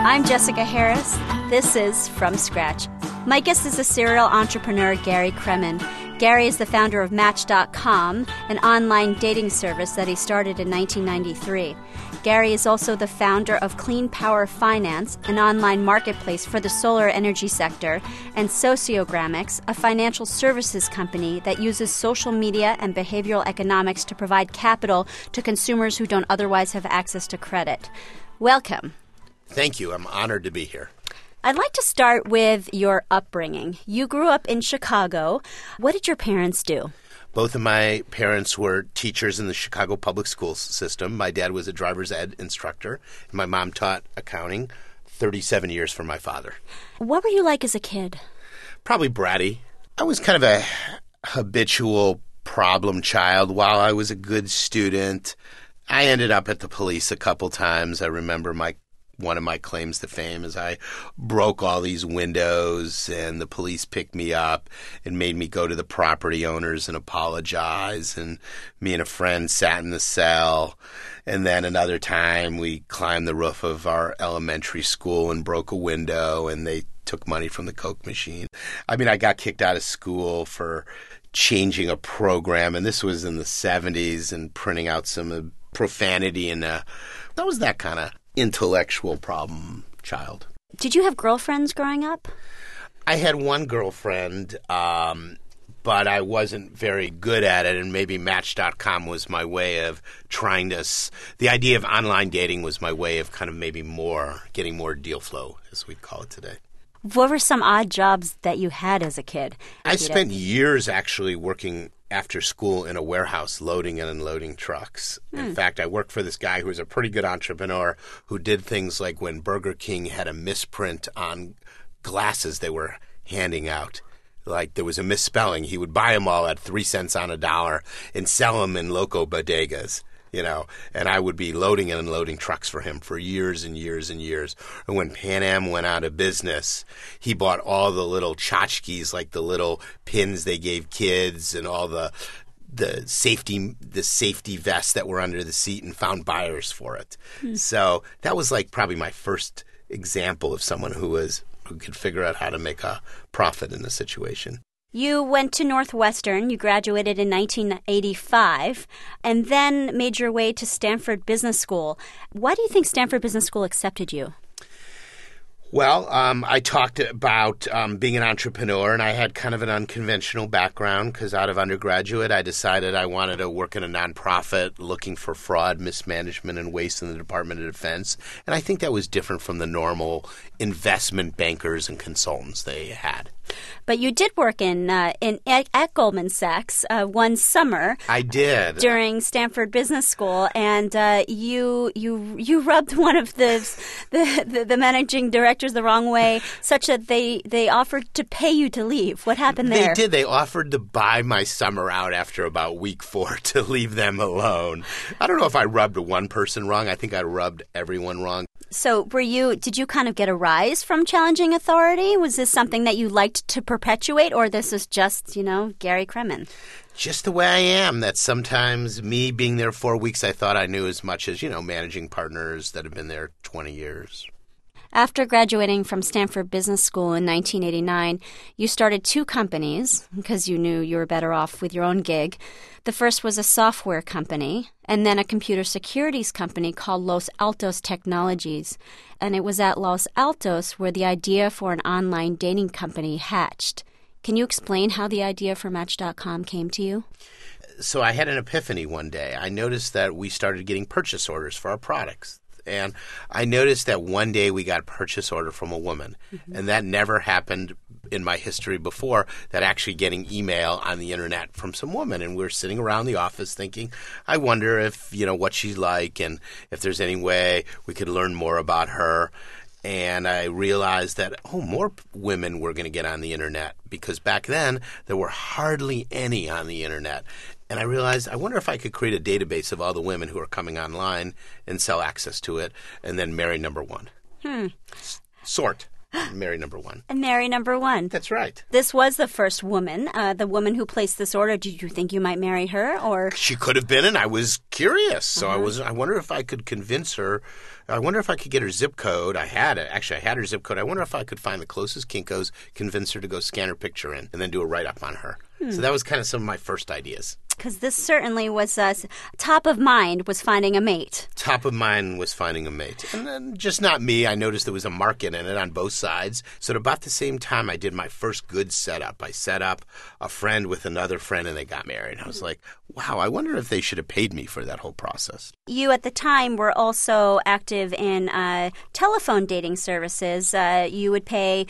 I'm Jessica Harris. This is From Scratch. My guest is the serial entrepreneur Gary Kremen. Gary is the founder of Match.com, an online dating service that he started in 1993. Gary is also the founder of Clean Power Finance, an online marketplace for the solar energy sector, and Sociogramics, a financial services company that uses social media and behavioral economics to provide capital to consumers who don't otherwise have access to credit. Welcome. Thank you. I'm honored to be here. I'd like to start with your upbringing. You grew up in Chicago. What did your parents do? Both of my parents were teachers in the Chicago public school system. My dad was a driver's ed instructor. And my mom taught accounting 37 years for my father. What were you like as a kid? Probably bratty. I was kind of a habitual problem child. While I was a good student, I ended up at the police a couple times. I remember one of my claims to fame is I broke all these windows and the police picked me up and made me go to the property owners and apologize. And me and a friend sat in the cell. And then another time we climbed the roof of our elementary school and broke a window and they took money from the Coke machine. I mean, I got kicked out of school for changing a program. And this was in the 70s and printing out some profanity. And that was that kind of intellectual problem child. Did you have girlfriends growing up? I had one girlfriend, but I wasn't very good at it, and maybe Match.com was my way of trying to the idea of online dating was my way of kind of maybe getting more deal flow, as we'd call it today. What were some odd jobs that you had as a kid? I spent years actually working after school in a warehouse loading and unloading trucks. In fact, I worked for this guy who was a pretty good entrepreneur who did things like when Burger King had a misprint on glasses they were handing out. Like there was a misspelling. He would buy them all at 3 cents on a dollar and sell them in loco bodegas. And I would be loading and unloading trucks for him for years and years and years. And when Pan Am went out of business, he bought all the little tchotchkes, like the little pins they gave kids and all the safety vests that were under the seat and found buyers for it. So that was like probably my first example of someone who could figure out how to make a profit in the situation. You went to Northwestern, you graduated in 1985, and then made your way to Stanford Business School. Why do you think Stanford Business School accepted you? Well, I talked about being an entrepreneur, and I had kind of an unconventional background because out of undergraduate, I decided I wanted to work in a nonprofit looking for fraud, mismanagement, and waste in the Department of Defense. And I think that was different from the normal investment bankers and consultants they had. But you did work at Goldman Sachs one summer. I did during Stanford Business School, and you rubbed one of the managing directors the wrong way, such that they offered to pay you to leave. What happened there? They did. They offered to buy my summer out after about week 4 to leave them alone. I don't know if I rubbed one person wrong. I think I rubbed everyone wrong. So did you kind of get a rise from challenging authority? Was this something that you liked to perpetuate, or this is just, Gary Kremen? Just the way I am, that sometimes me being there 4 weeks, I thought I knew as much as, managing partners that have been there 20 years. After graduating from Stanford Business School in 1989, you started 2 companies because you knew you were better off with your own gig. The first was a software company, and then a computer securities company called Los Altos Technologies. And it was at Los Altos where the idea for an online dating company hatched. Can you explain how the idea for Match.com came to you? So I had an epiphany one day. I noticed that we started getting purchase orders for our products. And I noticed that one day we got a purchase order from a woman. Mm-hmm. And that never happened in my history before, that actually getting email on the internet from some woman. And we were sitting around the office thinking, I wonder if, what she's like and if there's any way we could learn more about her. And I realized that, more women were going to get on the internet because back then there were hardly any on the internet. And I realized, I wonder if I could create a database of all the women who are coming online and sell access to it and then marry number one. Sort. Mary number one. And Mary number one. That's right. This was the first woman, the woman who placed this order. Did you think you might marry her, or? She could have been, and I was curious. So I wonder if I could convince her. I wonder if I could get her zip code. I had it. Actually, I had her zip code. I wonder if I could find the closest Kinko's, convince her to go scan her picture in, and then do a write-up on her. So that was kind of some of my first ideas. Because this certainly was top of mind was finding a mate. Top of mind was finding a mate. And then just not me. I noticed there was a market in it on both sides. So at about the same time, I did my first good setup. I set up a friend with another friend, and they got married. I was like, wow, I wonder if they should have paid me for that whole process. You, at the time, were also active in telephone dating services. You would pay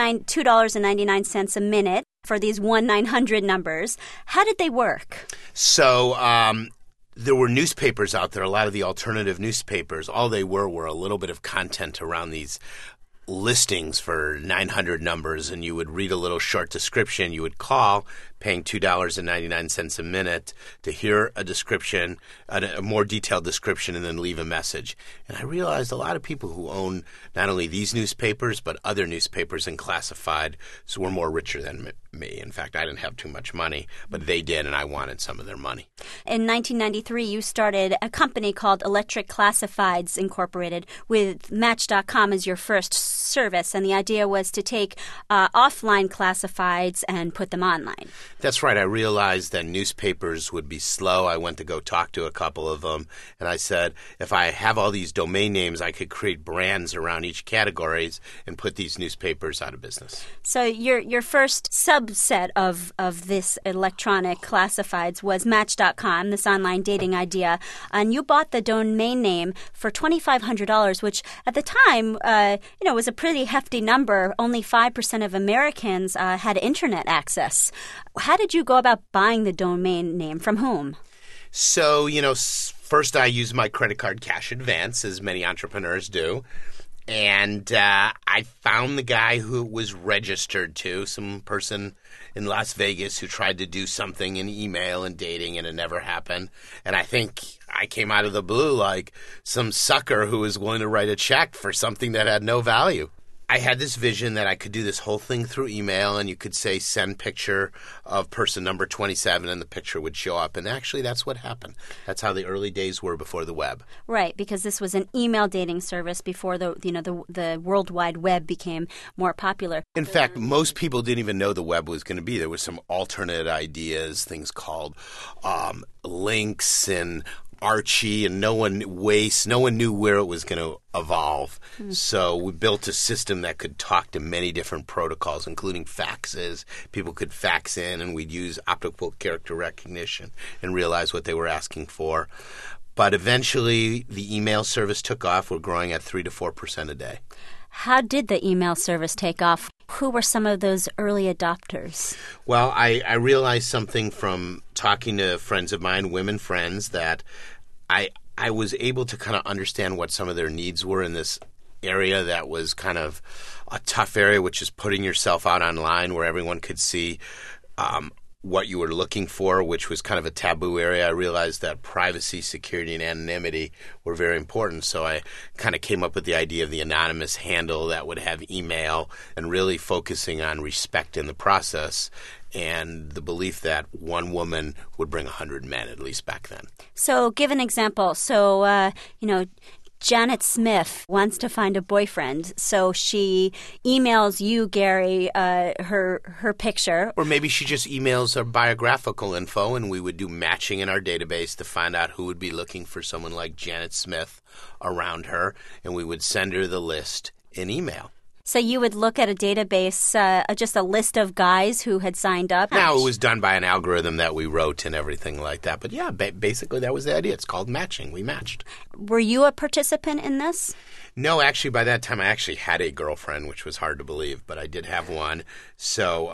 $2.99 a minute for these 1-900 numbers. How did they work? So there were newspapers out there, a lot of the alternative newspapers. All they were a little bit of content around these listings for 900 numbers, and you would read a little short description. You would call, paying $2.99 a minute to hear a description, a more detailed description, and then leave a message. And I realized a lot of people who own not only these newspapers, but other newspapers and classified, so were more richer than me. In fact, I didn't have too much money, but they did, and I wanted some of their money. In 1993, you started a company called Electric Classifieds Incorporated with Match.com as your first service, and the idea was to take offline classifieds and put them online. That's right. I realized that newspapers would be slow. I went to go talk to a couple of them, and I said, if I have all these domain names, I could create brands around each categories and put these newspapers out of business. So your first subset of this electronic classifieds was Match.com, this online dating idea, and you bought the domain name for $2,500, which at the time, was a pretty hefty number. Only 5% of Americans had internet access. How did you go about buying the domain name? From whom? So, first I used my credit card cash advance, as many entrepreneurs do. And I found the guy who it was registered to, some person in Las Vegas who tried to do something in email and dating, and it never happened. And I think I came out of the blue like some sucker who was willing to write a check for something that had no value. I had this vision that I could do this whole thing through email, and you could say, send picture of person number 27, and the picture would show up. And actually, that's what happened. That's how the early days were before the web. Right, because this was an email dating service before the World Wide Web became more popular. In fact, most people didn't even know the web was going to be. There was some alternate ideas, things called links and Archie, and no one knew where it was going to evolve. So we built a system that could talk to many different protocols, including faxes. People could fax in, and we'd use optical character recognition and realize what they were asking for. But eventually, the email service took off. We're growing at 3 to 4% a day. How did the email service take off? Who were some of those early adopters? Well, I realized something from talking to friends of mine, women friends, that I was able to kind of understand what some of their needs were in this area that was kind of a tough area, which is putting yourself out online where everyone could see what you were looking for, which was kind of a taboo area. I realized that privacy, security, and anonymity were very important. So I kind of came up with the idea of the anonymous handle that would have email, and really focusing on respect in the process, and the belief that one woman would bring 100 men, at least back then. So give an example. So, Janet Smith wants to find a boyfriend, so she emails you, Gary, her picture. Or maybe she just emails her biographical info, and we would do matching in our database to find out who would be looking for someone like Janet Smith around her, and we would send her the list in email. So you would look at a database, just a list of guys who had signed up? Now, it was done by an algorithm that we wrote and everything like that. But yeah, basically that was the idea. It's called matching. We matched. Were you a participant in this? No, actually, by that time I actually had a girlfriend, which was hard to believe, but I did have one. So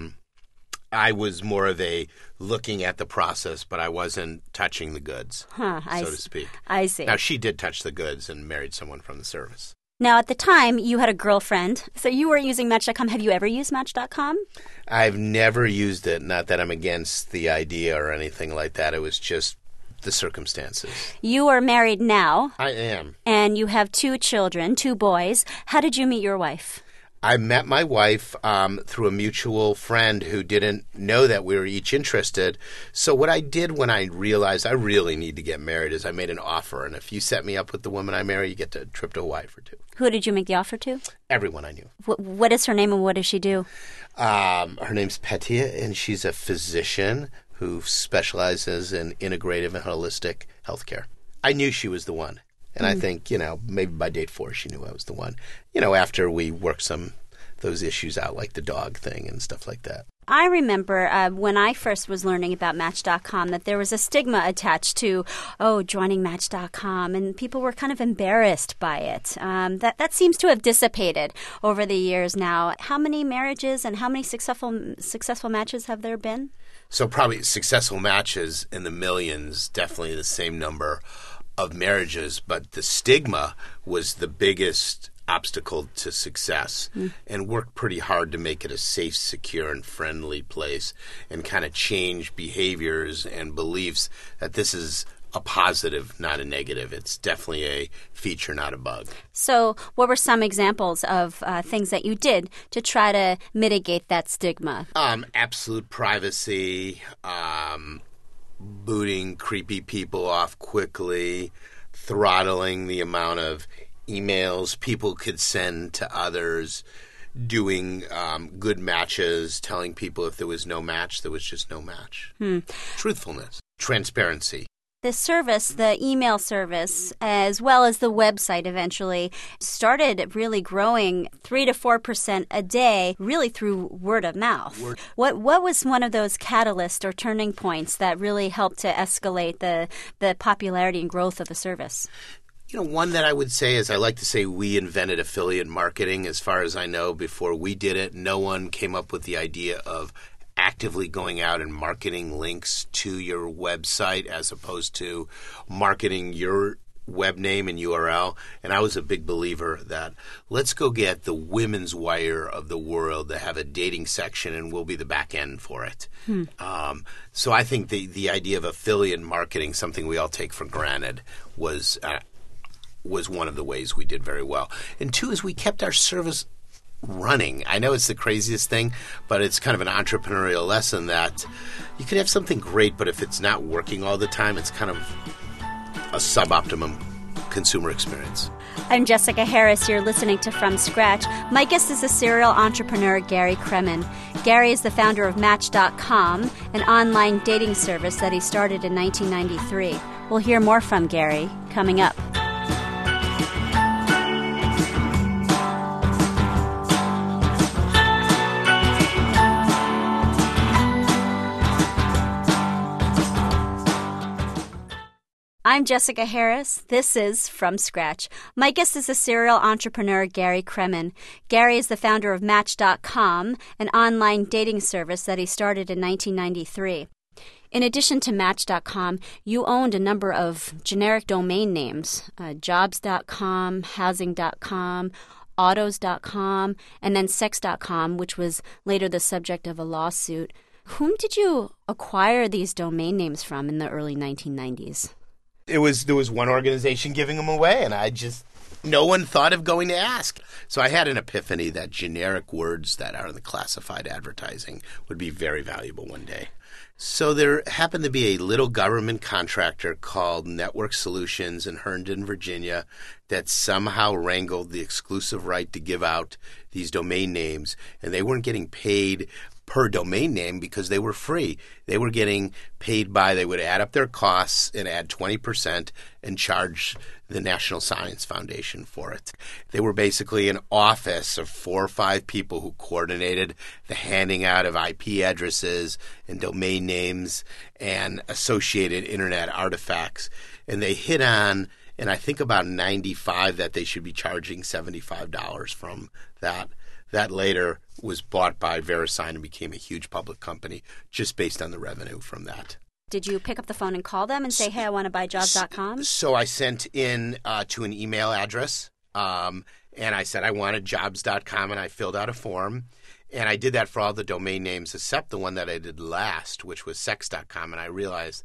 I was more of a looking at the process, but I wasn't touching the goods, so to speak. I see. Now, she did touch the goods and married someone from the service. Now, at the time, you had a girlfriend, so you were using Match.com. Have you ever used Match.com? I've never used it. Not that I'm against the idea or anything like that. It was just the circumstances. You are married now. I am. And you have 2 children, 2 boys. How did you meet your wife? I met my wife through a mutual friend who didn't know that we were each interested. So what I did when I realized I really need to get married is I made an offer. And if you set me up with the woman I marry, you get a trip to Hawaii for two. Who did you make the offer to? Everyone I knew. What is her name and what does she do? Her name's Petia, and she's a physician who specializes in integrative and holistic healthcare. I knew she was the one. And I think, maybe by date 4, she knew I was the one. After we worked those issues out, like the dog thing and stuff like that. I remember when I first was learning about Match.com that there was a stigma attached to, joining Match.com, and people were kind of embarrassed by it. That seems to have dissipated over the years now. How many marriages and how many successful matches have there been? So probably successful matches in the millions, definitely the same number of marriages, but the stigma was the biggest obstacle to success, and worked pretty hard to make it a safe, secure, and friendly place and kind of change behaviors and beliefs that this is a positive, not a negative. It's definitely a feature, not a bug. So what were some examples of things that you did to try to mitigate that stigma? Absolute privacy, booting creepy people off quickly, throttling the amount of emails people could send to others, doing good matches, telling people if there was no match, there was just no match. Truthfulness, transparency. The service, the email service, as well as the website eventually, started really growing 3 to 4% a day, really through word of mouth. What was one of those catalysts or turning points that really helped to escalate the popularity and growth of the service? One that I would say is I like to say we invented affiliate marketing. As far as I know, before we did it, no one came up with the idea of actively going out and marketing links to your website as opposed to marketing your web name and URL. And I was a big believer that let's go get the Women's Wire of the world to have a dating section and we'll be the back end for it. So I think the idea of affiliate marketing, something we all take for granted, was one of the ways we did very well. And 2 is we kept our service running. I know it's the craziest thing, but it's kind of an entrepreneurial lesson that you could have something great, but if it's not working all the time, it's kind of a suboptimum consumer experience. I'm Jessica Harris. You're listening to From Scratch. My guest is a serial entrepreneur, Gary Kremen. Gary is the founder of Match.com, an online dating service that he started in 1993. We'll hear more from Gary coming up. I'm Jessica Harris. This is From Scratch. My guest is a serial entrepreneur, Gary Kremen. Gary is the founder of Match.com, an online dating service that he started in 1993. In addition to Match.com, you owned a number of generic domain names, jobs.com, housing.com, autos.com, and then sex.com, which was later the subject of a lawsuit. Whom did you acquire these domain names from in the early 1990s? There was one organization giving them away, and no one thought of going to ask. So I had an epiphany that generic words that are in the classified advertising would be very valuable one day. So there happened to be a little government contractor called Network Solutions in Herndon, Virginia, that somehow wrangled the exclusive right to give out these domain names, and they weren't getting paid per domain name because they were free. They were getting paid they would add up their costs and add 20% and charge the National Science Foundation for it. They were basically an office of 4 or 5 people who coordinated the handing out of IP addresses and domain names and associated internet artifacts. And they hit on, and I think about 95, that they should be charging $75 from that. That later was bought by VeriSign and became a huge public company just based on the revenue from that. Did you pick up the phone and call them and say, hey, I want to buy jobs.com? So I sent in to an email address, and I said I wanted jobs.com, and I filled out a form. And I did that for all the domain names except the one that I did last, which was sex.com. And I realized,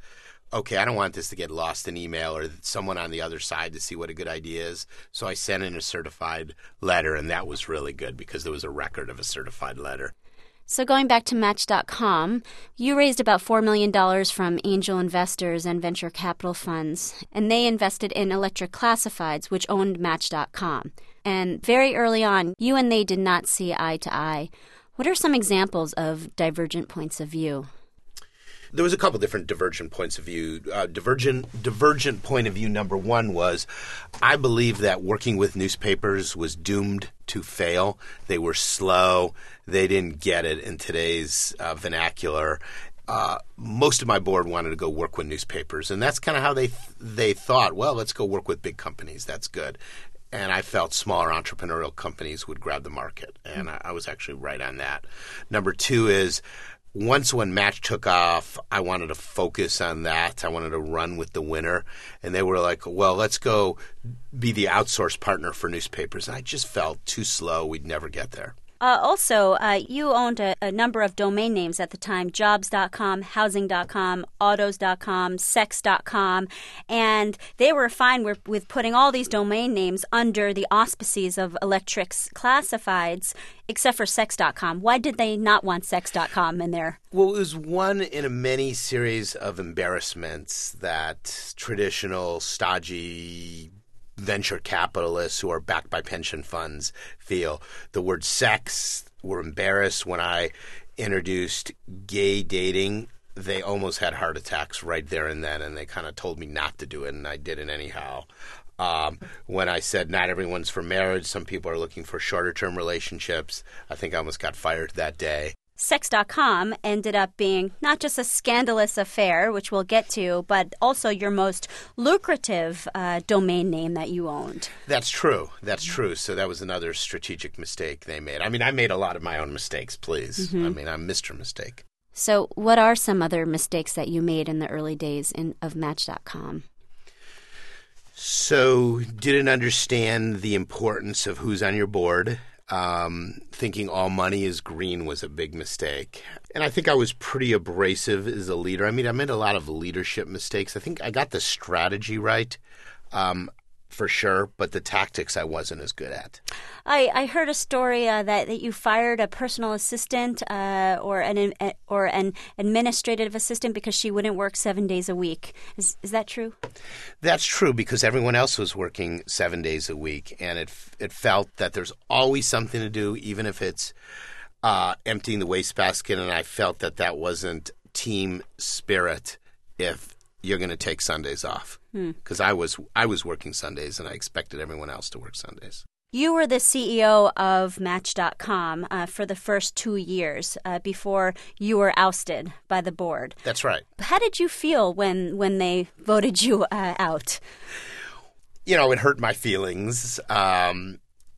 okay, I don't want this to get lost in email or someone on the other side to see what a good idea is. So I sent in a certified letter, and that was really good because there was a record of a certified letter. So going back to Match.com, you raised about $4 million from angel investors and venture capital funds, and they invested in Electric Classifieds, which owned Match.com. And very early on, you and they did not see eye to eye. What are some examples of divergent points of view? There was a couple different divergent points of view. Divergent point of view number one was I believe that working with newspapers was doomed to fail. They were slow. They didn't get it in today's vernacular. Most of my board wanted to go work with newspapers, and that's kind of how they thought, well, let's go work with big companies. That's good. And I felt smaller entrepreneurial companies would grab the market, and I was actually right on that. Number two is once when Match took off, I wanted to focus on that. I wanted to run with the winner. And they were like, well, let's go be the outsource partner for newspapers. And I just felt too slow. We'd never get there. Also, you owned a number of domain names at the time, jobs.com, housing.com, autos.com, sex.com, and they were fine with putting all these domain names under the auspices of Electric's Classifieds, except for sex.com. Why did they not want sex.com in there? Well, it was one in a many series of embarrassments that traditional, stodgy venture capitalists who are backed by pension funds feel. The word sex, were embarrassed when I introduced gay dating. They almost had heart attacks right there and then, and they kind of told me not to do it, and I did it anyhow. When I said not everyone's for marriage, some people are looking for shorter-term relationships, I think I almost got fired that day. Sex.com ended up being not just a scandalous affair, which we'll get to, but also your most lucrative domain name that you owned. That's true. That's true. So that was another strategic mistake they made. I mean, I made a lot of my own mistakes, please. Mm-hmm. I mean, I'm Mr. Mistake. So what are some other mistakes that you made in the early days of Match.com? So didn't understand the importance of who's on your board. Thinking all money is green was a big mistake. And I think I was pretty abrasive as a leader. I mean, I made a lot of leadership mistakes. I think I got the strategy right, for sure, but the tactics I wasn't as good at. I heard a story that you fired a personal assistant or an administrative assistant because she wouldn't work 7 days a week. Is that true? That's true because everyone else was working 7 days a week, and it felt that there's always something to do, even if it's emptying the wastebasket, and I felt that wasn't team spirit if you're going to take Sundays off. Because I was working Sundays, and I expected everyone else to work Sundays. You were the CEO of Match.com for the first 2 years before you were ousted by the board. That's right. How did you feel when they voted you out? You know, it hurt my feelings, and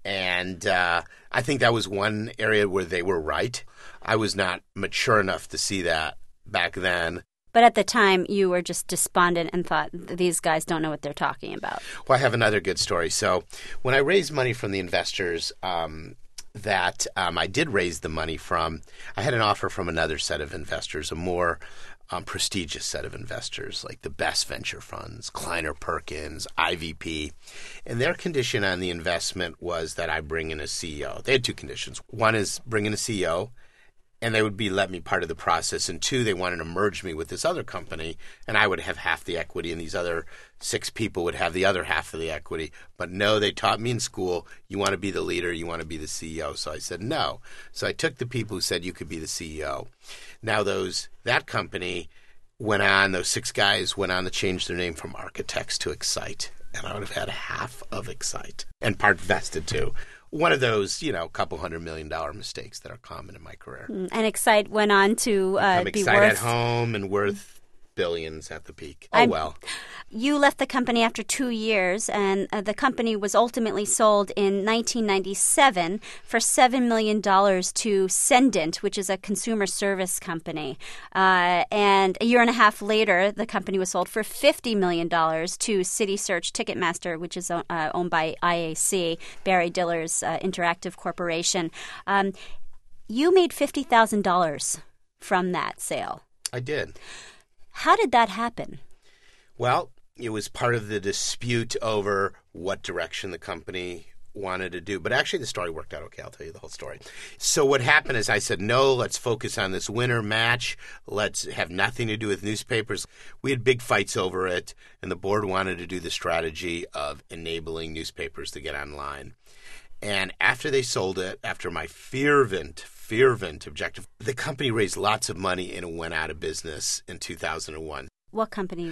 I think that was one area where they were right. I was not mature enough to see that back then. But at the time, you were just despondent and thought, these guys don't know what they're talking about. Well, I have another good story. So when I raised money from the investors that I did raise the money from, I had an offer from another set of investors, a more prestigious set of investors, like the best venture funds, Kleiner Perkins, IVP. And their condition on the investment was that I bring in a CEO. They had two conditions. One is bring in a CEO, and they would let me part of the process. And two, they wanted to merge me with this other company, and I would have half the equity, and these other 6 people would have the other half of the equity. But no, they taught me in school, you want to be the leader, you want to be the CEO. So I said no. So I took the people who said you could be the CEO. Now that company went on, those 6 guys went on to change their name from Architects to Excite. And I would have had half of Excite, and part vested too. One of those, couple $100 million mistakes that are common in my career. And Excite went on to be Excite worth... at home and worth billions at the peak. Well. You left the company after 2 years, and the company was ultimately sold in 1997 for $7 million to Sendint, which is a consumer service company. And a year and a half later, the company was sold for $50 million to CitySearch Ticketmaster, which is owned by IAC, Barry Diller's Interactive Corporation. You made $50,000 from that sale. I did. How did that happen? Well, it was part of the dispute over what direction the company wanted to do. But actually, the story worked out okay. I'll tell you the whole story. So what happened is I said, no, let's focus on this winter match. Let's have nothing to do with newspapers. We had big fights over it, and the board wanted to do the strategy of enabling newspapers to get online. And after they sold it, after my fervent objective, the company raised lots of money and it went out of business in 2001. What company?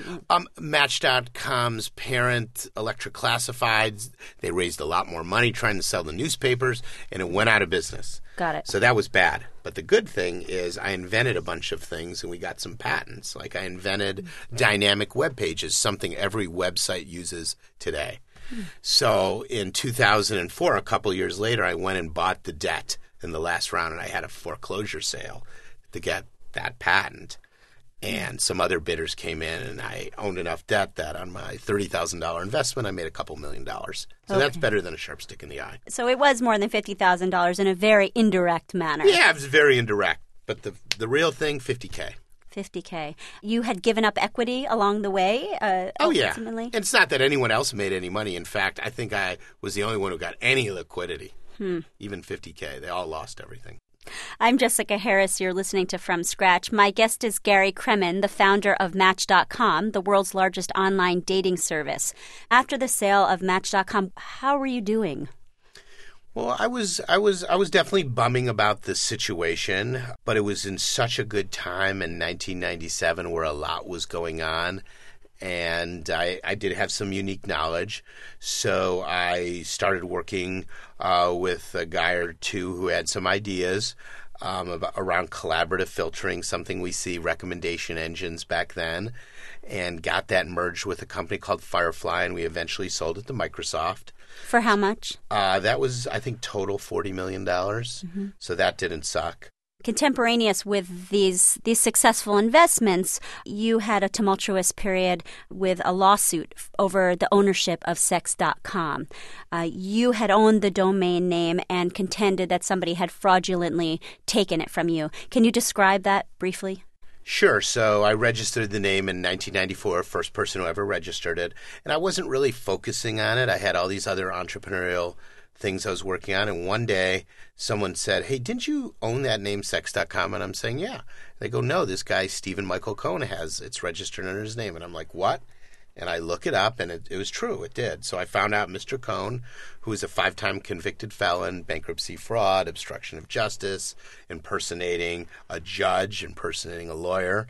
Match.com's parent, Electric Classifieds, they raised a lot more money trying to sell the newspapers, and it went out of business. Got it. So that was bad. But the good thing is I invented a bunch of things, and we got some patents. Like I invented dynamic web pages, something every website uses today. So in 2004, a couple years later, I went and bought the debt in the last round, and I had a foreclosure sale to get that patent. And some other bidders came in, and I owned enough debt that on my $30,000 investment, I made a couple $1 million. So that's better than a sharp stick in the eye. So it was more than $50,000 in a very indirect manner. Yeah, it was very indirect. But the real thing, $50K. $50K. You had given up equity along the way? Ultimately? Yeah. It's not that anyone else made any money. In fact, I think I was the only one who got any liquidity, even $50K. They all lost everything. I'm Jessica Harris. You're listening to From Scratch. My guest is Gary Kremen, the founder of Match.com, the world's largest online dating service. After the sale of Match.com, how were you doing? Well, I was definitely bumming about the situation, but it was in such a good time in 1997 where a lot was going on. And I did have some unique knowledge, so I started working with a guy or two who had some ideas around collaborative filtering, something we see recommendation engines back then, and got that merged with a company called Firefly, and we eventually sold it to Microsoft. For how much? That was, I think, total $40 million, so that didn't suck. Contemporaneous with these successful investments, you had a tumultuous period with a lawsuit over the ownership of Sex.com. You had owned the domain name and contended that somebody had fraudulently taken it from you. Can you describe that briefly? Sure. So I registered the name in 1994, first person who ever registered it. And I wasn't really focusing on it. I had all these other entrepreneurial things I was working on, and one day someone said, hey, didn't you own that name Sex.com? And I'm saying, yeah. They go, no, this guy Stephen Michael Cohn it's registered under his name. And I'm like, what? And I look it up, and it was true. It did. So I found out Mr. Cohn, who is a 5-time convicted felon, bankruptcy fraud, obstruction of justice, impersonating a judge, impersonating a lawyer,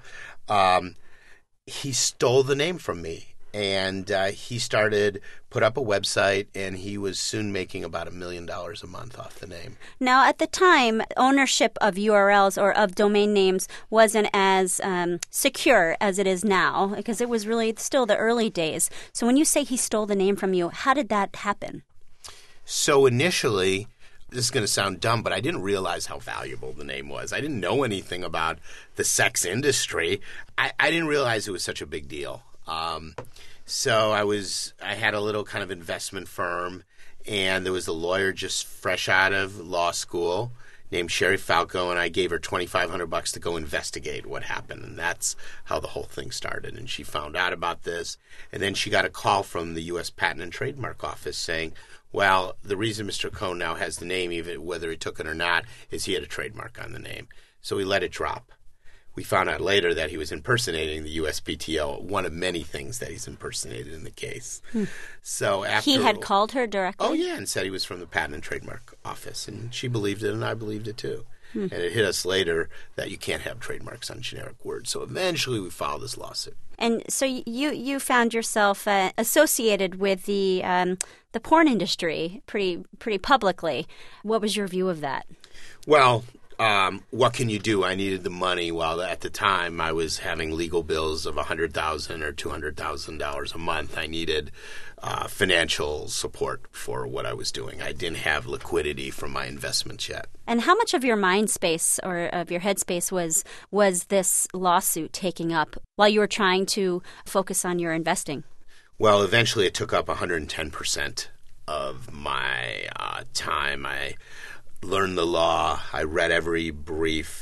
he stole the name from me. And he put up a website, and he was soon making about $1 million a month off the name. Now, at the time, ownership of URLs or of domain names wasn't as secure as it is now, because it was really still the early days. So when you say he stole the name from you, how did that happen? So initially, this is going to sound dumb, but I didn't realize how valuable the name was. I didn't know anything about the sex industry. I didn't realize it was such a big deal. So I had a little kind of investment firm, and there was a lawyer just fresh out of law school named Sherry Falco, and I gave her $2,500 to go investigate what happened, and that's how the whole thing started. And she found out about this, and then she got a call from the U.S. Patent and Trademark Office saying, well, the reason Mr. Cohn now has the name, even whether he took it or not, is he had a trademark on the name. So we let it drop. We found out later that he was impersonating the USPTO, one of many things that he's impersonated in the case. So after he had called her directly? Oh, yeah, and said he was from the Patent and Trademark Office, and she believed it, and I believed it too. And it hit us later that you can't have trademarks on generic words. So eventually we filed this lawsuit. And so you found yourself associated with the porn industry pretty publicly. What was your view of that? Well, what can you do? I needed the money. While at the time I was having legal bills of $100,000 or $200,000 a month, I needed financial support for what I was doing. I didn't have liquidity from my investments yet. And how much of your mind space or of your head space was this lawsuit taking up while you were trying to focus on your investing? Well, eventually it took up 110% of my time. I learned the law. I read every brief,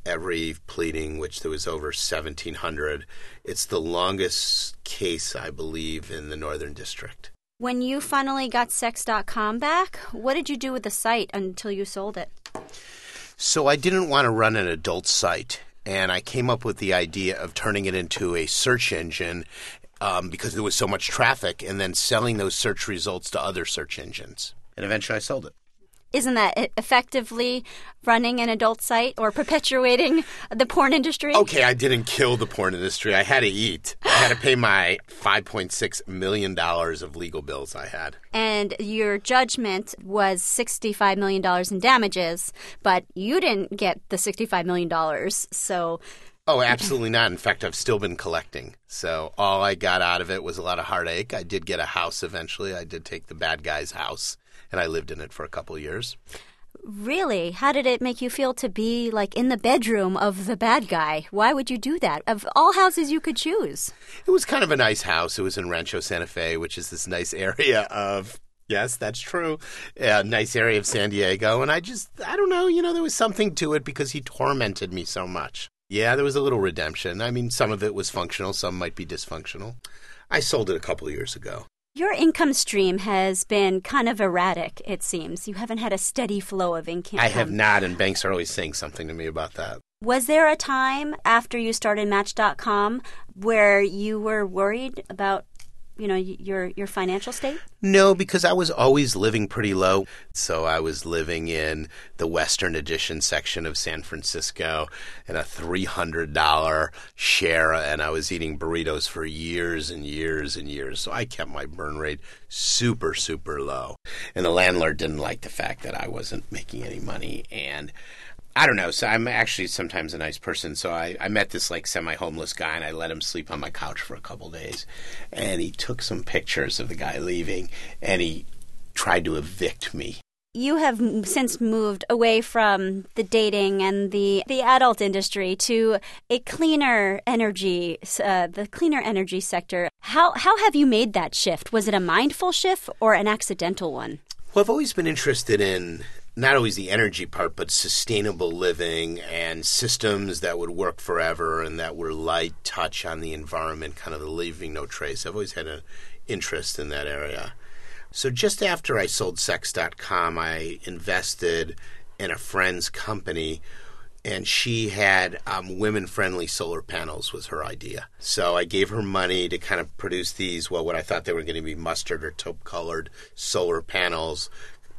every pleading, which there was over 1,700. It's the longest case, I believe, in the Northern District. When you finally got Sex.com back, what did you do with the site until you sold it? So I didn't want to run an adult site, and I came up with the idea of turning it into a search engine because there was so much traffic, and then selling those search results to other search engines. And eventually I sold it. Isn't that effectively running an adult site or perpetuating the porn industry? Okay, I didn't kill the porn industry. I had to eat. I had to pay my $5.6 million of legal bills I had. And your judgment was $65 million in damages, but you didn't get the $65 million, so... Oh, absolutely not. In fact, I've still been collecting. So all I got out of it was a lot of heartache. I did get a house eventually. I did take the bad guy's house, and I lived in it for a couple of years. Really? How did it make you feel to be like in the bedroom of the bad guy? Why would you do that? Of all houses you could choose. It was kind of a nice house. It was in Rancho Santa Fe, which is this nice area of, yes, that's true, a nice area of San Diego. And I don't know, there was something to it because he tormented me so much. Yeah, there was a little redemption. I mean, some of it was functional. Some might be dysfunctional. I sold it a couple of years ago. Your income stream has been kind of erratic, it seems. You haven't had a steady flow of income. I have not, and banks are always saying something to me about that. Was there a time after you started Match.com where you were worried about, your financial state? No, because I was always living pretty low. So I was living in the Western Addition section of San Francisco in a $300 share, and I was eating burritos for years and years and years. So I kept my burn rate super, super low. And the landlord didn't like the fact that I wasn't making any money, and I don't know. So I'm actually sometimes a nice person. So I met this semi-homeless guy, and I let him sleep on my couch for a couple days. And he took some pictures of the guy leaving, and he tried to evict me. You have since moved away from the dating and the adult industry to a cleaner energy, the cleaner energy sector. How have you made that shift? Was it a mindful shift or an accidental one? Well, I've always been interested in not always the energy part, but sustainable living and systems that would work forever and that were light touch on the environment, kind of the leaving no trace. I've always had an interest in that area. So just after I sold Sex.com, I invested in a friend's company, and she had women-friendly solar panels was her idea. So I gave her money to kind of produce these, what I thought they were going to be mustard or taupe-colored solar panels,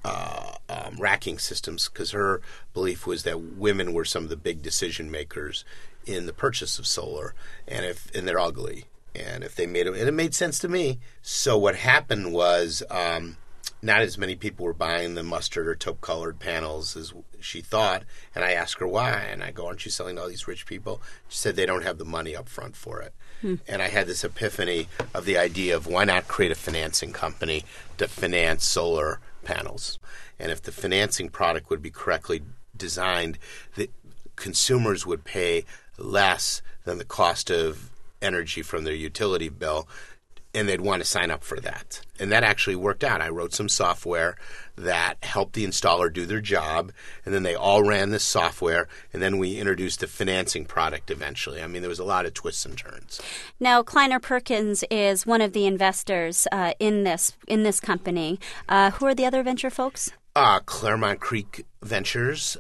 racking systems, because her belief was that women were some of the big decision makers in the purchase of solar, and they're ugly, and if they made it, and it made sense to me. So what happened was not as many people were buying the mustard or taupe colored panels as she thought, and I asked her why, and I go, "Aren't you selling to all these rich people?" She said they don't have the money up front for it. And I had this epiphany of the idea of why not create a financing company to finance solar panels. And if the financing product would be correctly designed, the consumers would pay less than the cost of energy from their utility bill, and they'd want to sign up for that. And that actually worked out. I wrote some software that helped the installer do their job, and then they all ran this software, and then we introduced a financing product eventually. I mean, there was a lot of twists and turns. Now, Kleiner Perkins is one of the investors in this company. Who are the other venture folks? Claremont Creek Ventures,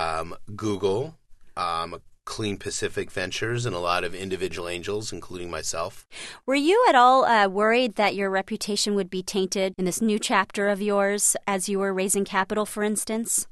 Google, Clean Pacific Ventures, and a lot of individual angels, including myself. Were you at all worried that your reputation would be tainted in this new chapter of yours as you were raising capital, for instance?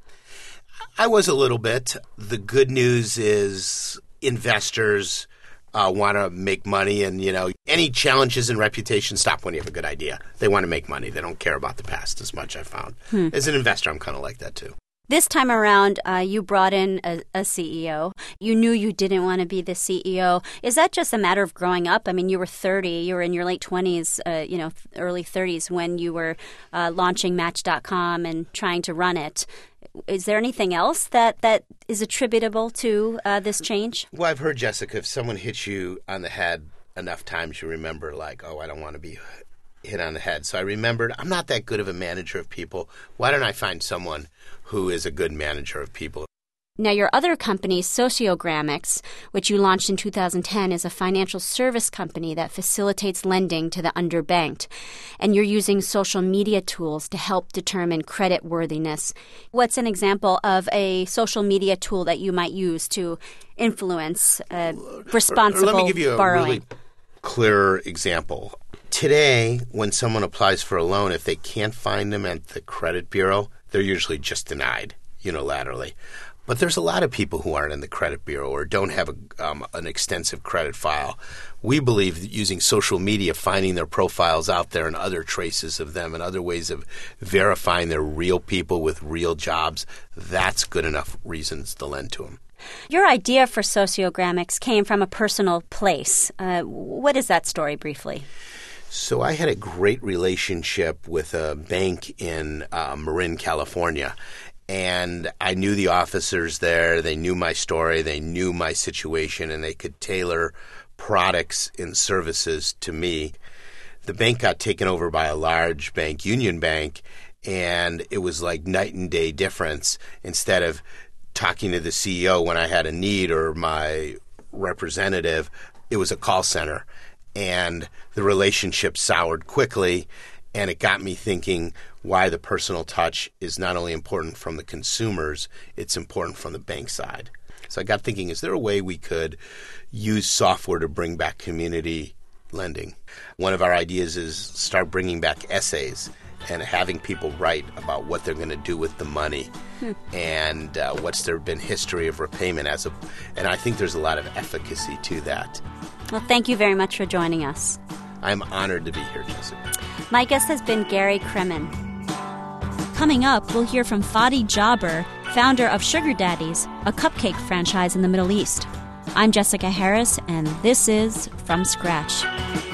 I was a little bit. The good news is investors want to make money, and, any challenges in reputation stop when you have a good idea. They want to make money. They don't care about the past as much, I found. As an investor, I'm kind of like that, too. This time around, you brought in a CEO. You knew you didn't want to be the CEO. Is that just a matter of growing up? I mean, you were 30. You were in your late 20s, early 30s when you were launching Match.com and trying to run it. Is there anything else that is attributable to this change? Well, I've heard, Jessica, if someone hits you on the head enough times, you remember, I don't want to be hit on the head. So I remembered, I'm not that good of a manager of people. Why don't I find someone who is a good manager of people? Now, your other company, Sociogrammics, which you launched in 2010, is a financial service company that facilitates lending to the underbanked. And you're using social media tools to help determine credit worthiness. What's an example of a social media tool that you might use to influence responsible borrowing? Let me give you a really clear example. Today, when someone applies for a loan, if they can't find them at the credit bureau, they're usually just denied unilaterally. But there's a lot of people who aren't in the credit bureau or don't have an extensive credit file. We believe that using social media, finding their profiles out there and other traces of them and other ways of verifying they're real people with real jobs, that's good enough reasons to lend to them. Your idea for Sociogrammics came from a personal place. What is that story briefly? So I had a great relationship with a bank in Marin, California. And I knew the officers there. They knew my story. They knew my situation, and they could tailor products and services to me. The bank got taken over by a large bank, Union Bank, and it was like night and day difference. Instead of talking to the CEO when I had a need or my representative, it was a call center. And the relationship soured quickly, and it got me thinking why the personal touch is not only important from the consumers, it's important from the bank side. So I got thinking, is there a way we could use software to bring back community lending? One of our ideas is start bringing back essays and having people write about what they're going to do with the money and what's their been history of repayment and I think there's a lot of efficacy to that. Well, thank you very much for joining us. I'm honored to be here, Jessica. My guest has been Gary Kremen. Coming up, we'll hear from Fadi Jaber, founder of Sugar Daddies, a cupcake franchise in the Middle East. I'm Jessica Harris, and this is From Scratch.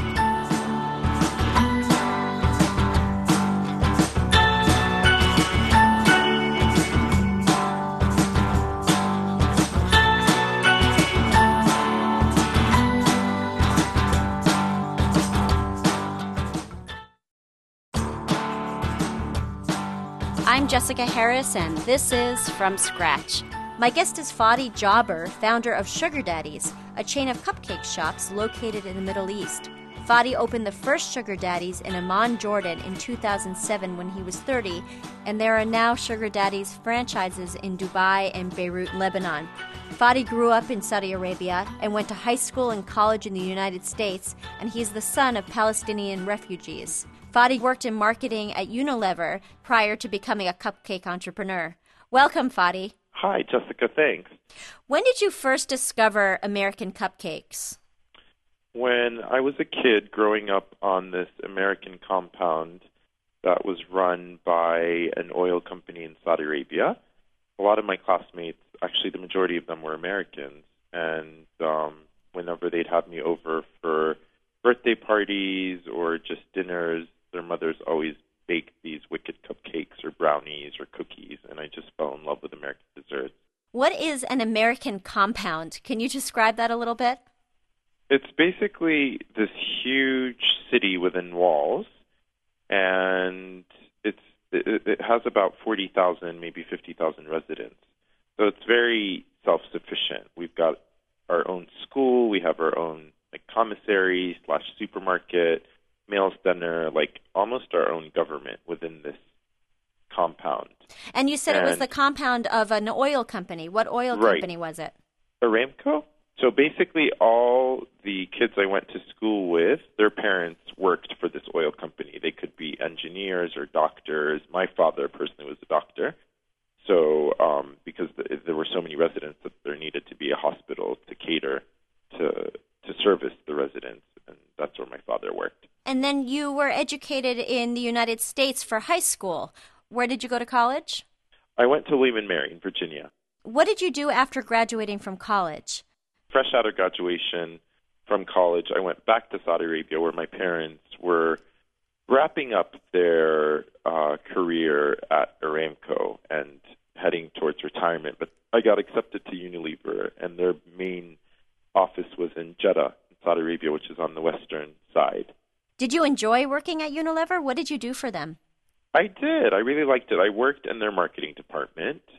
I'm Jessica Harris, and this is From Scratch. My guest is Fadi Jaber, founder of Sugar Daddies, a chain of cupcake shops located in the Middle East. Fadi opened the first Sugar Daddies in Amman, Jordan in 2007 when he was 30, and there are now Sugar Daddies franchises in Dubai and Beirut, Lebanon. Fadi grew up in Saudi Arabia and went to high school and college in the United States, and he's the son of Palestinian refugees. Fadi worked in marketing at Unilever prior to becoming a cupcake entrepreneur. Welcome, Fadi. Hi, Jessica. Thanks. When did you first discover American cupcakes? When I was a kid growing up on this American compound that was run by an oil company in Saudi Arabia, a lot of my classmates, actually the majority of them were Americans, and whenever they'd have me over for birthday parties or just dinners, their mothers always baked these wicked cupcakes or brownies or cookies, and I just fell in love with American desserts. What is an American compound? Can you describe that a little bit? It's basically this huge city within walls, and it has about 40,000, maybe 50,000 residents. So it's very self-sufficient. We've got our own school, we have our own commissary / supermarket, mail center, almost our own government within this compound. And you said it was the compound of an oil company. What oil company was it? Aramco. So basically all the kids I went to school with, their parents worked for this oil company. They could be engineers or doctors. My father personally was a doctor. So because there were so many residents that there needed to be a hospital to cater to service the residents, and that's where my father worked. And then you were educated in the United States for high school. Where did you go to college? I went to William & Mary in Virginia. What did you do after graduating from college? Fresh out of graduation from college, I went back to Saudi Arabia where my parents were wrapping up their career at Aramco and heading towards retirement. But I got accepted to Unilever, and their main office was in Jeddah, Saudi Arabia, which is on the western side. Did you enjoy working at Unilever? What did you do for them? I did. I really liked it. I worked in their marketing department,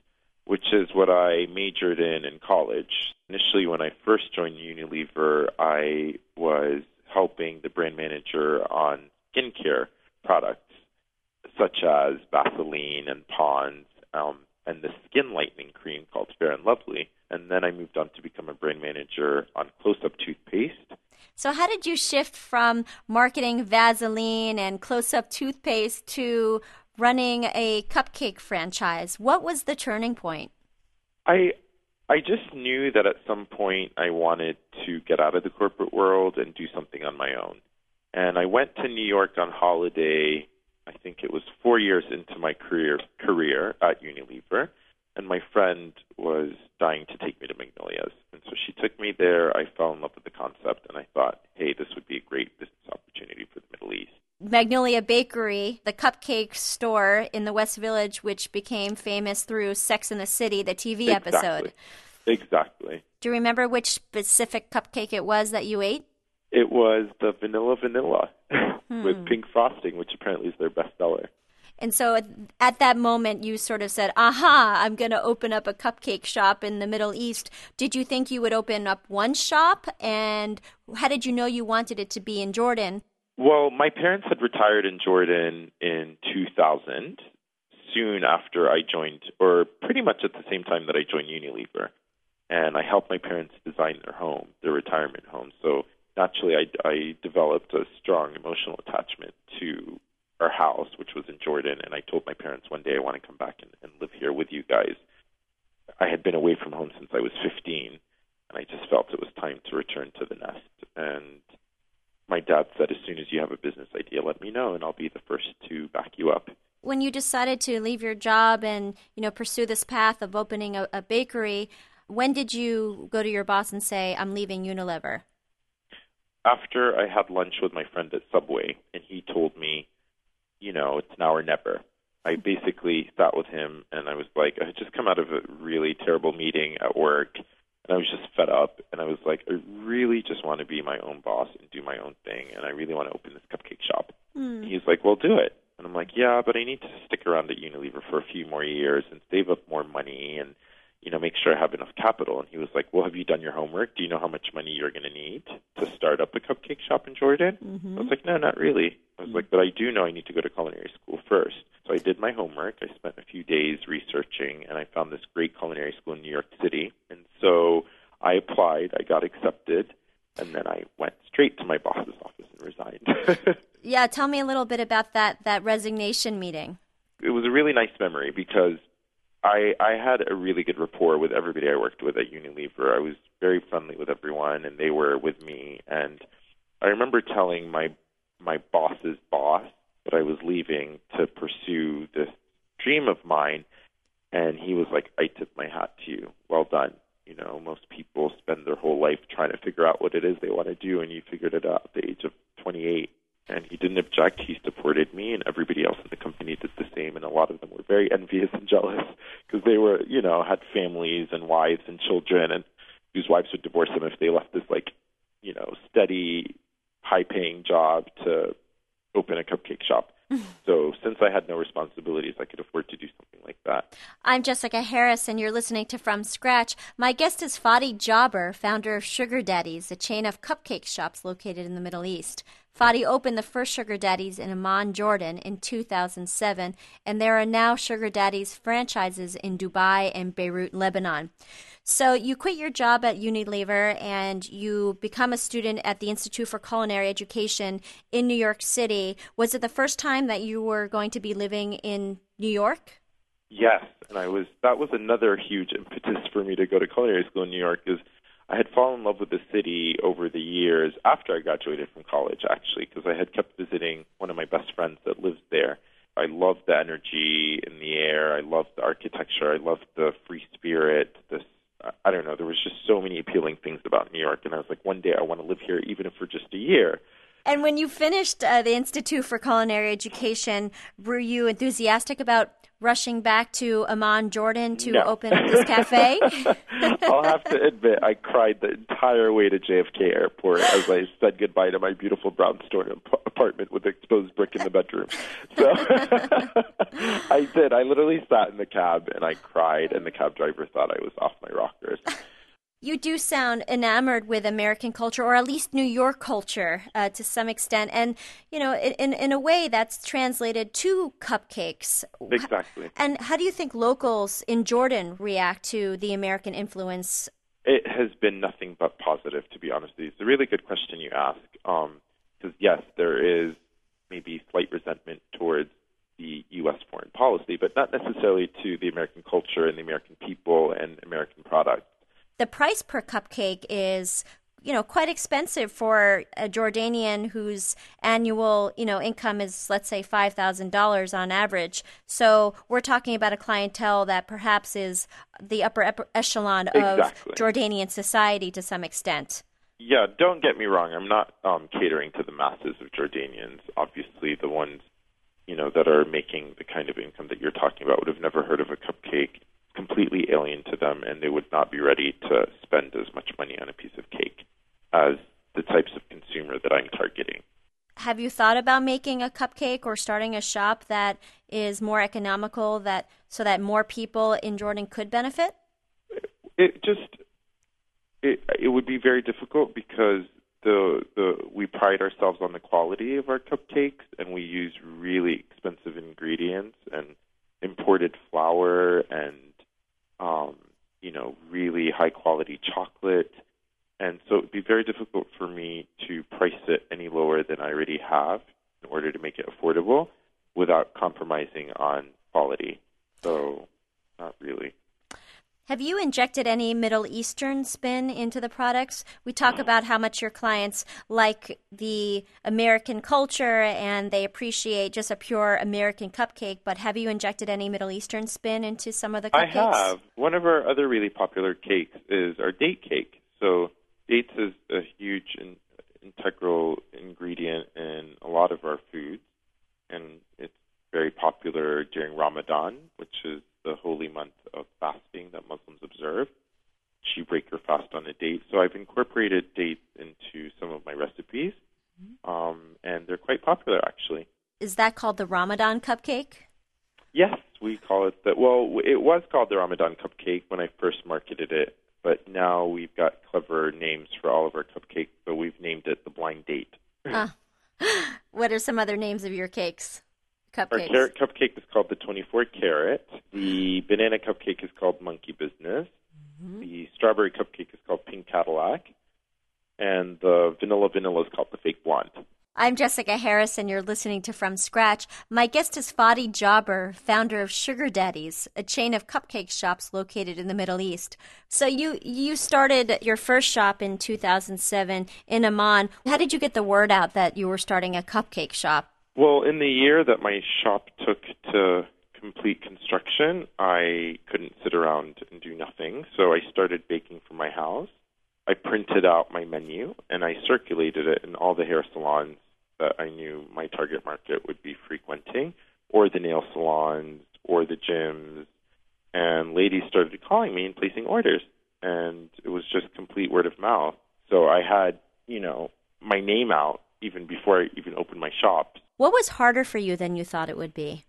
which is what I majored in college. Initially, when I first joined Unilever, I was helping the brand manager on skincare products, such as Vaseline and Pond's, and the skin lightening cream called Fair & Lovely. And then I moved on to become a brand manager on Close-Up toothpaste. So how did you shift from marketing Vaseline and Close-Up toothpaste to running a cupcake franchise? What was the turning point? I just knew that at some point I wanted to get out of the corporate world and do something on my own. And I went to New York on holiday. I think it was 4 years into my career at Unilever, and my friend was dying to take me to Magnolia's. And so she took me there. I fell in love with the concept, and I thought, hey, this would be a great business opportunity for the Middle East. Magnolia Bakery, the cupcake store in the West Village, which became famous through Sex and the City, the TV episode. Exactly. Do you remember which specific cupcake it was that you ate? It was the vanilla with pink frosting, which apparently is their bestseller. And so at that moment, you sort of said, aha, I'm going to open up a cupcake shop in the Middle East. Did you think you would open up one shop? And how did you know you wanted it to be in Jordan? Well, my parents had retired in Jordan in 2000, soon after I joined, or pretty much at the same time that I joined Unilever. And I helped my parents design their home, their retirement home. So naturally, I developed a strong emotional attachment to our house, which was in Jordan. And I told my parents one day I want to come back and live here with you guys. I had been away from home since I was 15, and I just felt it was time to return to the nest. And my dad said, as soon as you have a business idea, let me know, and I'll be the first to back you up. When you decided to leave your job and, pursue this path of opening a bakery, when did you go to your boss and say, I'm leaving Unilever? After I had lunch with my friend at Subway, and he told me, it's now or never. I basically sat with him, and I was like, I had just come out of a really terrible meeting at work, and I was just fed up, and I was like, I really just want to be my own boss and do my own thing, and I really want to open this cupcake shop. And he's like, well, do it. And I'm like, yeah, but I need to stick around at Unilever for a few more years and save up more money and, make sure I have enough capital. And he was like, well, have you done your homework? Do you know how much money you're going to need to start up a cupcake shop in Jordan? I was like, no, not really. I was like, but I do know I need to go to culinary school first. So I did my homework. I spent a few days researching, and I found this great culinary school in New York City. And so I applied, I got accepted, and then I went straight to my boss's office and resigned. Yeah, tell me a little bit about that resignation meeting. It was a really nice memory because I had a really good rapport with everybody I worked with at Unilever. I was very friendly with everyone, and they were with me. And I remember telling my boss's boss that I was leaving to pursue this dream of mine, and he was like, I tip my hat to you. Well done. Most people spend their whole life trying to figure out what it is they want to do, and you figured it out at the age of 28. And he didn't object. He supported me, and everybody else in the company did the same. And a lot of them were very envious and jealous because they were, had families and wives and children, and whose wives would divorce them if they left this, steady, high-paying job to open a cupcake shop. So since I had no responsibilities, I could afford to do something like that. I'm Jessica Harris, and you're listening to From Scratch. My guest is Fadi Jaber, founder of Sugar Daddies, a chain of cupcake shops located in the Middle East. Fadi opened the first Sugar Daddies in Amman, Jordan in 2007, and there are now Sugar Daddies franchises in Dubai and Beirut, Lebanon. So you quit your job at Unilever and you become a student at the Institute for Culinary Education in New York City. Was it the first time that you were going to be living in New York? Yes, and that was another huge impetus for me to go to culinary school in New York is I had fallen in love with the city over the years after I graduated from college, actually, because I had kept visiting one of my best friends that lives there. I loved the energy in the air. I loved the architecture. I loved the free spirit. I don't know. There was just so many appealing things about New York, and I was like, one day I want to live here, even if for just a year. And when you finished the Institute for Culinary Education, were you enthusiastic about rushing back to Amman, Jordan to open up this cafe? I'll have to admit, I cried the entire way to JFK Airport as I said goodbye to my beautiful brownstone apartment with exposed brick in the bedroom. So I did. I literally sat in the cab and I cried, and the cab driver thought I was off my rockers. You do sound enamored with American culture, or at least New York culture, to some extent. And, in a way that's translated to cupcakes. Exactly. And how do you think locals in Jordan react to the American influence? It has been nothing but positive, to be honest with you. It's a really good question you ask. Because, yes, there is maybe slight resentment towards the U.S. foreign policy, but not necessarily to the American culture and the American people and American products. The price per cupcake is, quite expensive for a Jordanian whose annual, income is, let's say, $5,000 on average. So we're talking about a clientele that perhaps is the upper echelon of Jordanian society to some extent. Yeah, don't get me wrong. I'm not catering to the masses of Jordanians. Obviously, the ones, that are making the kind of income that you're talking about would have never heard of a cupcake, completely alien to them, and they would not be ready to spend as much money on a piece of cake as the types of consumer that I'm targeting. Have you thought about making a cupcake or starting a shop that is more economical, so that more people in Jordan could benefit? It would be very difficult because we pride ourselves on the quality of our cupcakes, and we use really expensive ingredients and imported flour and really high quality chocolate. And so it would be very difficult for me to price it any lower than I already have in order to make it affordable without compromising on quality. So not really. Have you injected any Middle Eastern spin into the products? We talk about how much your clients like the American culture and they appreciate just a pure American cupcake, but have you injected any Middle Eastern spin into some of the cupcakes? I have. One of our other really popular cakes is our date cake. So dates is a huge and integral ingredient in a lot of our foods, and it's very popular during Ramadan, which is the holy month of fasting that Muslims observe. You break your fast on a date. So I've incorporated dates into some of my recipes, and they're quite popular, actually. Is that called the Ramadan cupcake? Yes, we call it that. Well, it was called the Ramadan cupcake when I first marketed it, but now we've got clever names for all of our cupcakes, so we've named it the Blind Date. What are some other names of your cakes? Cupcakes. Our carrot cupcake is called the 24 Carat. The banana cupcake is called Monkey Business. Mm-hmm. The strawberry cupcake is called Pink Cadillac. And the vanilla is called the Fake Blonde. I'm Jessica Harris, and you're listening to From Scratch. My guest is Fadi Jabber, founder of Sugar Daddies, a chain of cupcake shops located in the Middle East. So you started your first shop in 2007 in Amman. How did you get the word out that you were starting a cupcake shop? Well, in the year that my shop took to complete construction, I couldn't sit around and do nothing, so I started baking from my house. I printed out my menu, and I circulated it in all the hair salons that I knew my target market would be frequenting, or the nail salons, or the gyms, and ladies started calling me and placing orders, and it was just complete word of mouth. So I had, my name out even before I even opened my shop. What was harder for you than you thought it would be?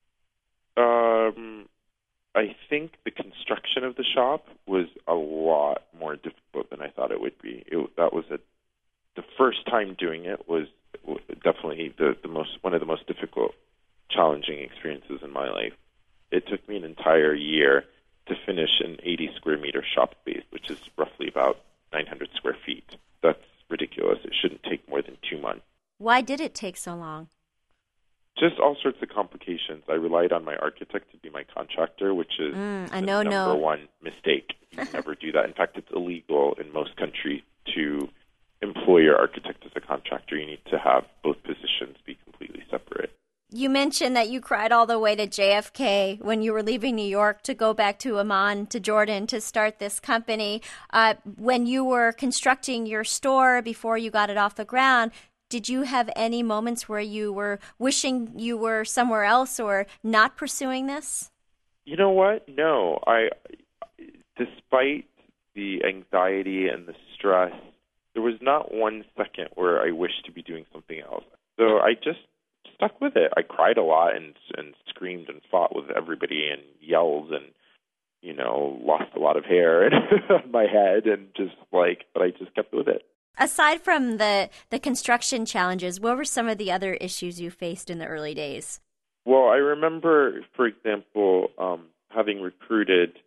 I think the construction of the shop was a lot more difficult than I thought it would be. The first time doing it was definitely one of the most difficult, challenging experiences in my life. It took me an entire year to finish an 80 square meter shop space, which is roughly about 900 square feet. That's ridiculous. It shouldn't take more than 2 months. Why did it take so long? Just all sorts of complications. I relied on my architect to be my contractor, which is the number one mistake. You never do that. In fact, it's illegal in most countries to employ your architect as a contractor. You need to have both positions be completely separate. You mentioned that you cried all the way to JFK when you were leaving New York to go back to Amman, to Jordan, to start this company. When you were constructing your store before you got it off the ground, did you have any moments where you were wishing you were somewhere else or not pursuing this? You know what? No. Despite the anxiety and the stress, there was not 1 second where I wished to be doing something else. So I just stuck with it. I cried a lot and screamed and fought with everybody and yelled and, lost a lot of hair on my head and but I just kept with it. Aside from the construction challenges, what were some of the other issues you faced in the early days? Well, I remember, for example, having recruited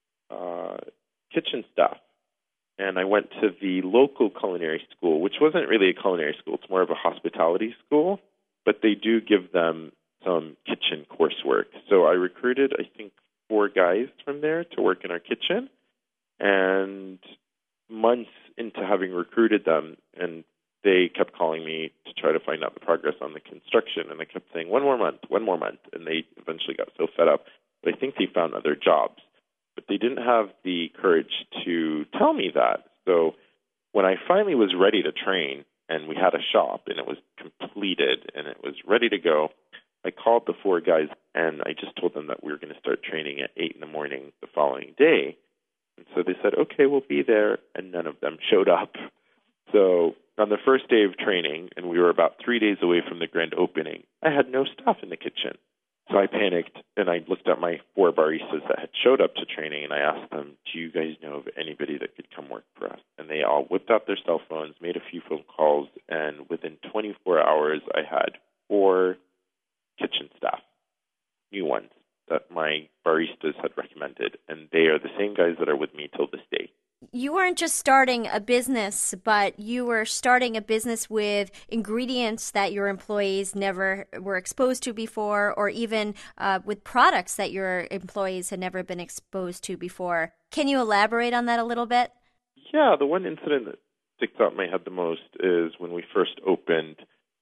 kitchen staff. And I went to the local culinary school, which wasn't really a culinary school. It's more of a hospitality school. But they do give them some kitchen coursework. So I recruited, I think, 4 guys from there to work in our kitchen. And months into having recruited them, and they kept calling me to try to find out the progress on the construction. And I kept saying, one more month. And they eventually got so fed up. But I think they found other jobs. But they didn't have the courage to tell me that. So when I finally was ready to train, and we had a shop, and it was completed, and it was ready to go, I called the 4 guys, and I just told them that we were going to start training at 8 in the morning the following day. And so they said, okay, we'll be there, and none of them showed up. So on the first day of training, and we were about 3 days away from the grand opening, I had no staff in the kitchen. So I panicked, and I looked at my 4 baristas that had showed up to training, and I asked them, do you guys know of anybody that could come work for us? And they all whipped out their cell phones, made a few phone calls, and within 24 hours, I had 4 kitchen staff, new ones, that my baristas had recommended, and they are the same guys that are with me till this day. You weren't just starting a business, but you were starting a business with ingredients that your employees never were exposed to before, or even with products that your employees had never been exposed to before. Can you elaborate on that a little bit? Yeah, the one incident that sticks out in my head the most is when we first opened,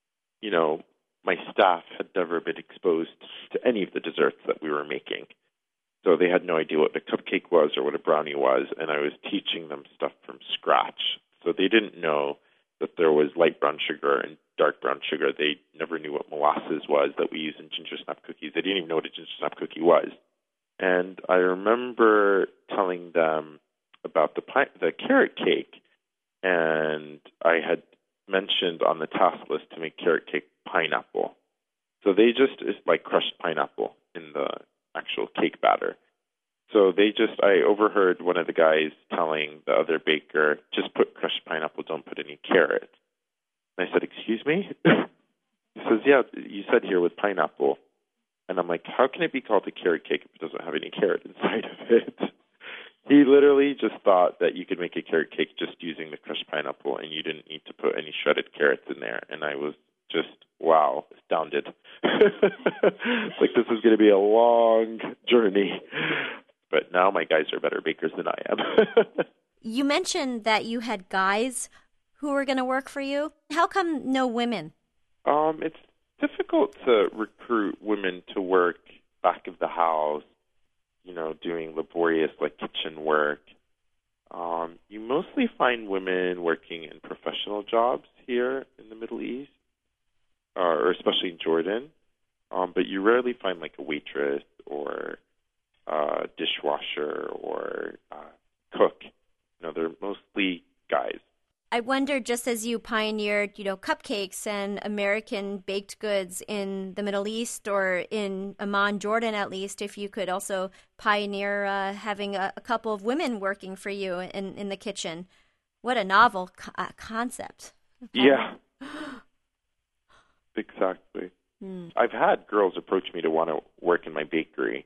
my staff had never been exposed to any of the desserts that we were making. So they had no idea what a cupcake was or what a brownie was, and I was teaching them stuff from scratch. So they didn't know that there was light brown sugar and dark brown sugar. They never knew what molasses was that we use in ginger snap cookies. They didn't even know what a ginger snap cookie was. And I remember telling them about the carrot cake, and I had mentioned on the task list to make carrot cake pineapple. So they just crushed pineapple in the actual cake batter. So I overheard one of the guys telling the other baker, just put crushed pineapple, don't put any carrots. And I said, excuse me? He says, yeah, you said here with pineapple. And I'm like, how can it be called a carrot cake if it doesn't have any carrot inside of it? He literally just thought that you could make a carrot cake just using the crushed pineapple and you didn't need to put any shredded carrots in there. And I was just, wow, astounded. This is going to be a long journey. But now my guys are better bakers than I am. You mentioned that you had guys who were going to work for you. How come no women? It's difficult to recruit women to work back of the house, doing laborious kitchen work. You mostly find women working in professional jobs here in the Middle East, or especially in Jordan. But you rarely find a waitress or a dishwasher or cook. They're mostly guys. I wonder, just as you pioneered, cupcakes and American baked goods in the Middle East, or in Amman, Jordan at least, if you could also pioneer having a couple of women working for you in the kitchen. What a novel concept. Yeah. Exactly. I've had girls approach me to want to work in my bakery,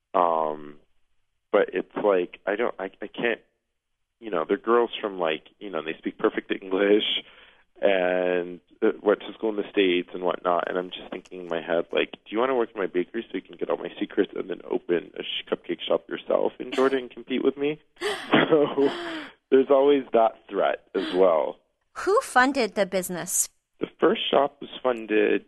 but it's I can't. They're girls from they speak perfect English and went to school in the States and whatnot. And I'm just thinking in my head, do you want to work in my bakery so you can get all my secrets and then open a cupcake shop yourself in Jordan and compete with me? So there's always that threat as well. Who funded the business? The first shop was funded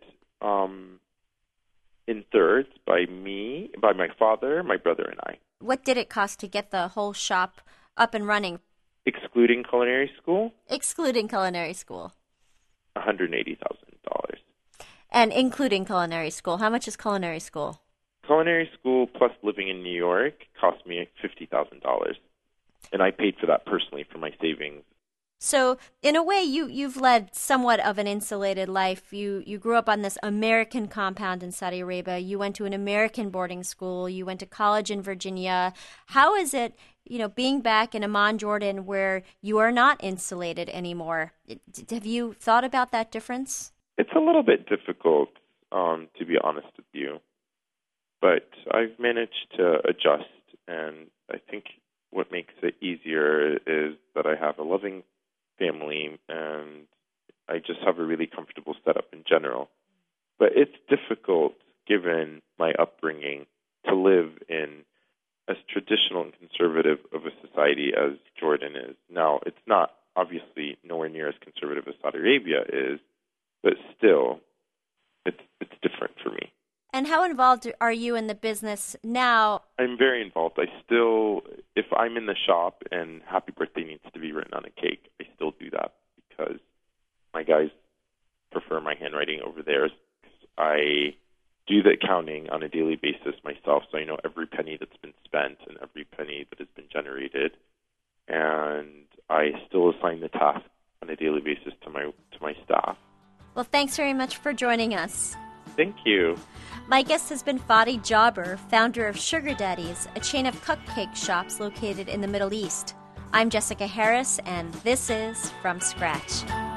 in thirds by my father, my brother, and I. What did it cost to get the whole shop up and running? Excluding culinary school? Excluding culinary school. $180,000. And including culinary school. How much is culinary school? Culinary school plus living in New York cost me $50,000. And I paid for that personally from my savings. So in a way, you've led somewhat of an insulated life. You grew up on this American compound in Saudi Arabia. You went to an American boarding school. You went to college in Virginia. How is it, being back in Amman, Jordan, where you are not insulated anymore? Have you thought about that difference? It's a little bit difficult, to be honest with you. But I've managed to adjust, and I think what makes it easier is that I have a loving family, and I just have a really comfortable setup in general. But it's difficult, given my upbringing, to live in as traditional and conservative of a society as Jordan is. Now, it's not obviously nowhere near as conservative as Saudi Arabia is, but still, it's different for me. And how involved are you in the business now? I'm very involved. If I'm in the shop and happy birthday needs to be written on a cake, I still do that because my guys prefer my handwriting over theirs. I do the accounting on a daily basis myself, so I know every penny that's been spent and every penny that has been generated. And I still assign the task on a daily basis to my staff. Well, thanks very much for joining us. Thank you. My guest has been Fadi Jaber, founder of Sugar Daddies, a chain of cupcake shops located in the Middle East. I'm Jessica Harris, and this is From Scratch.